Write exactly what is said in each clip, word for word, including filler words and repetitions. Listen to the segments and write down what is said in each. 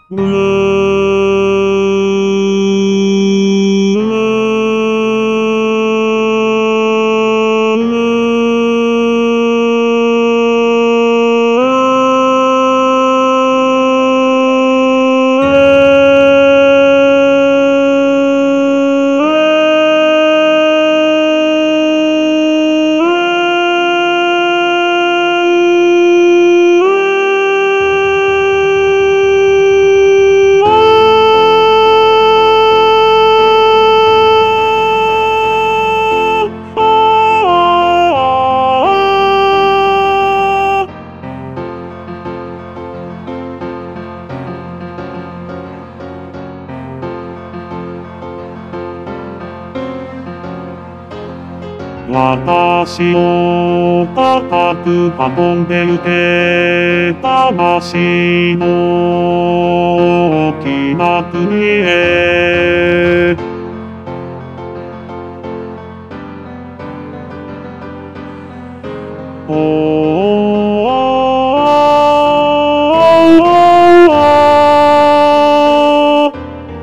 む私を高く運んでゆけ、魂の大きな国へ。おー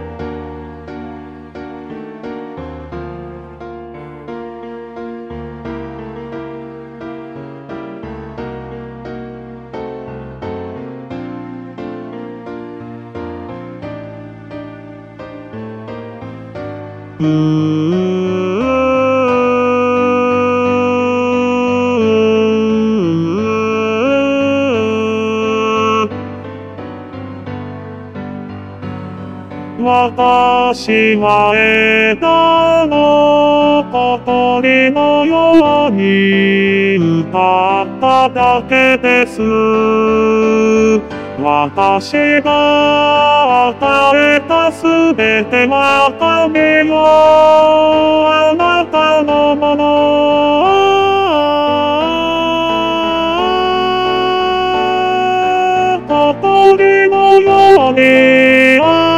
う私は枝の小鳥のように歌っただけです。私が与えたすべては神よ、あなたのもの。小鳥のように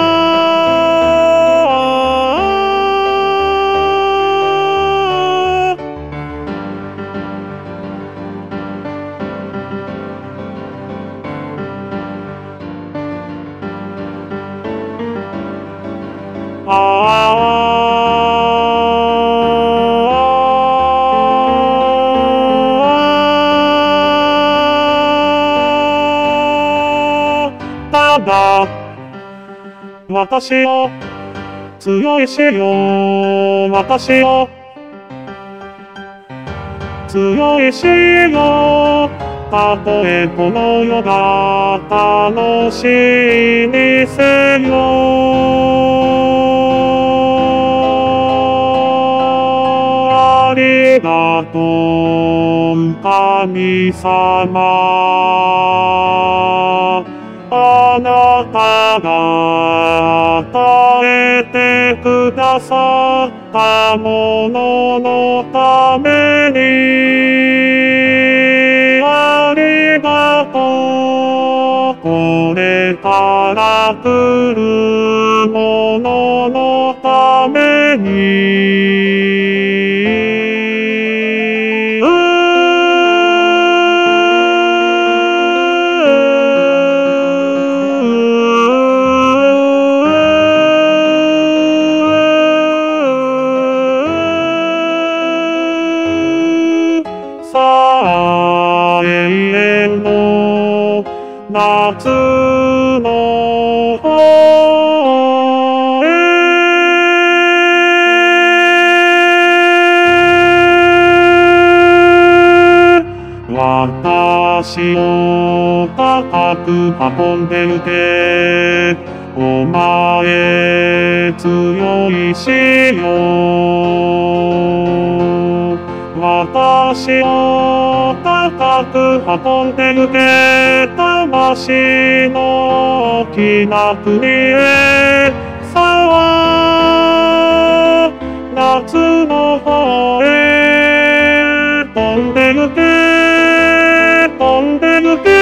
ただ私を強いしよ、私を強いしよ、たとえこの世が楽しいにせよ。ありがとう神様、あなたが与えてくださったもののためにありがとう。これから来るもののためにさあ永遠の夏の方へ。私を高く運んでゆけ、お前強いしよ。私を高く運んでゆけ、魂の大きな国へ。さあ夏の方へ飛んでゆけ、飛んでゆけ。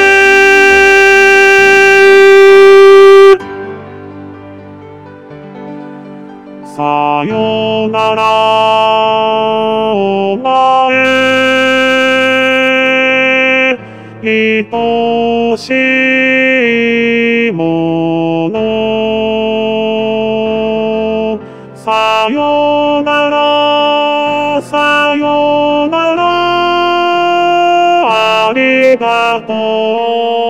さよならお前愛しいもの。 ありがとう。